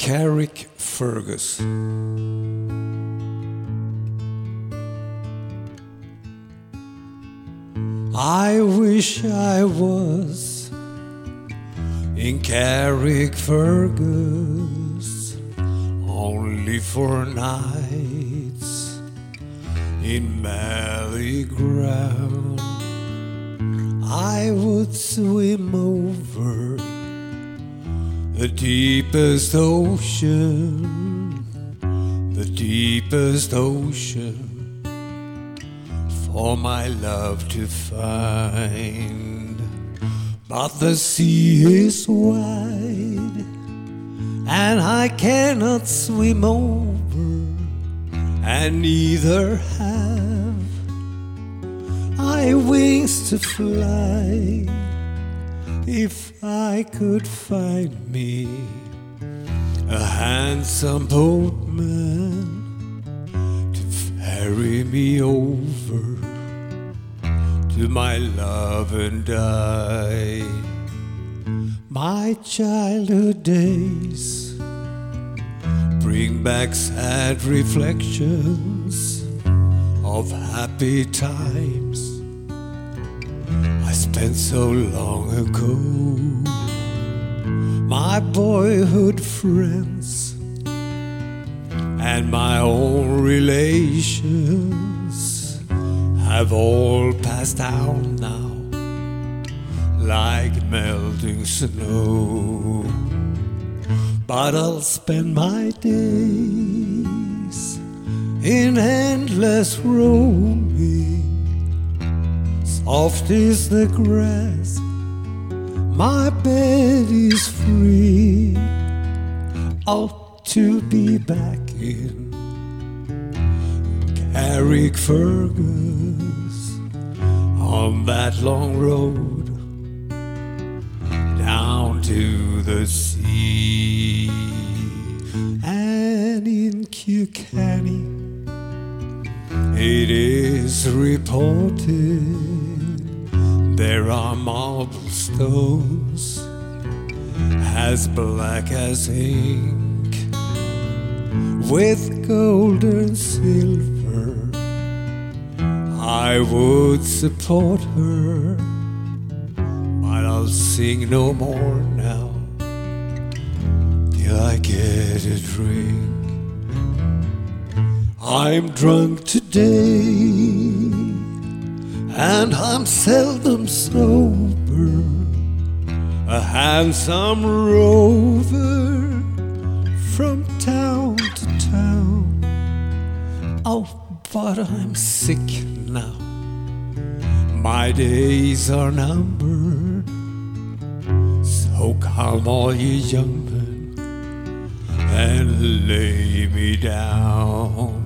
Carrickfergus. I wish I was in Carrickfergus only for nights in Mallee ground. I would swim over the deepest ocean, the deepest ocean, for my love to find. But the sea is wide, and I cannot swim over, and neither have I wings to fly. If I could find me a handsome boatman to ferry me over to my love and die. My childhood days bring back sad reflections of happy times I spent so long ago. My boyhood friends and my own relations have all passed out now like melting snow. But I'll spend my days in endless roaming. Soft is the grass, my bed is free. Ought to be back in Carrickfergus on that long road down to the sea. And in Kilkenny it is reported there are marble stones as black as ink, with gold and silver. I would support her, but I'll sing no more now till I get a drink. I'm drunk today, and I'm seldom sober, a handsome rover from town to town. Oh, but I'm sick now, my days are numbered. So come all ye young men and lay me down.